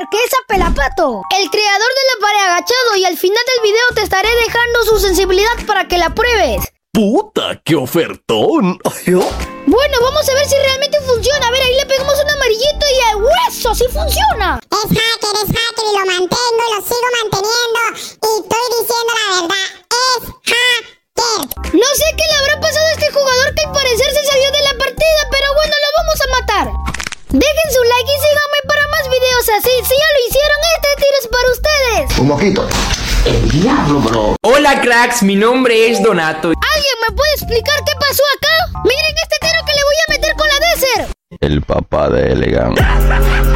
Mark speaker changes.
Speaker 1: Marquesa Pelapato, el creador de la pared agachado, y al final del video te estaré dejando su sensibilidad para que la pruebes.
Speaker 2: ¡Puta, qué ofertón!
Speaker 1: Bueno, vamos a ver si realmente funciona. A ver, ahí le pegamos un amarillito y el hueso, ¡sí funciona!
Speaker 3: Es hacker y lo mantengo y lo sigo manteniendo y estoy diciendo la verdad, es hacker.
Speaker 1: No sé qué le habrá pasado a este jugador que al parecer se salió de la partida, pero bueno, lo vamos a matar. Dejen su like y síganme para más videos así. Si ya lo hicieron, este tiro es para ustedes.
Speaker 4: Un mosquito. El diablo, bro.
Speaker 5: Hola cracks, mi nombre es Donato.
Speaker 1: ¿Alguien me puede explicar qué pasó acá? Miren este tiro que le voy a meter con la Desert.
Speaker 6: El papá de Elegant.